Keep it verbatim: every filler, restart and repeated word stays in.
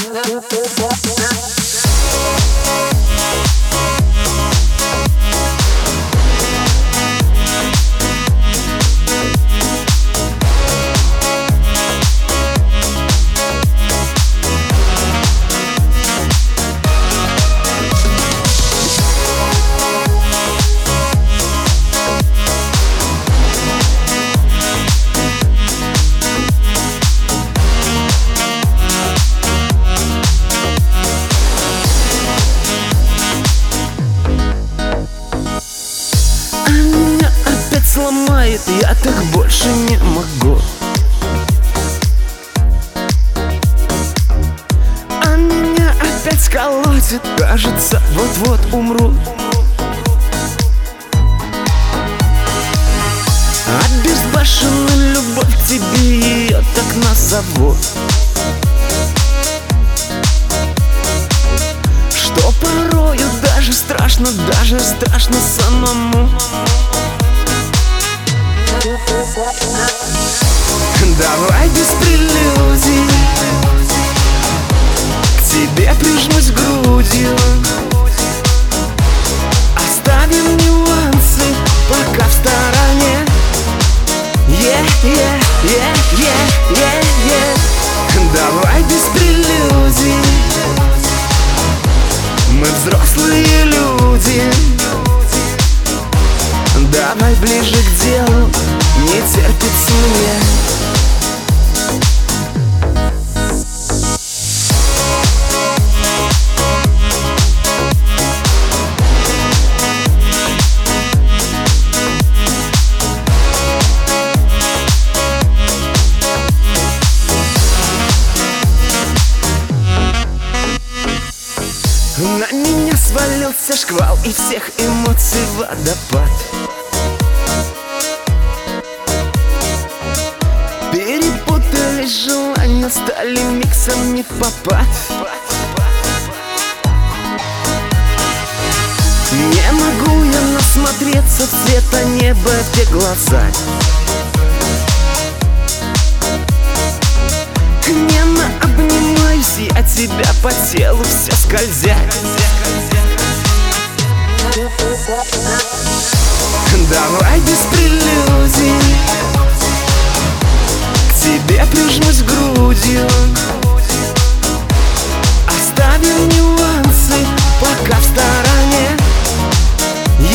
Сломает, я так больше не могу. А меня опять колотит, кажется, вот-вот умру. А безбашенная любовь к тебе, ее так назову. Что порою даже страшно, даже страшно самому. Давай без прелюдий, к тебе прижмусь грудью. Оставим нюансы пока в стороне. Yeah, yeah, yeah, yeah, yeah, yeah. Давай без прелюдий, мы взрослые люди. Давай ближе к делу, не терпится мне. На меня свалился шквал и всех эмоций водопад. Перепутались желания, стали миксом не в попад. Не могу я насмотреться в цвета неба те глаза. Нежно обнимаюсь, я тебя по телу все скользят. Давай без прелюдий, к тебе прижмусь грудью. Оставим нюансы пока в стороне.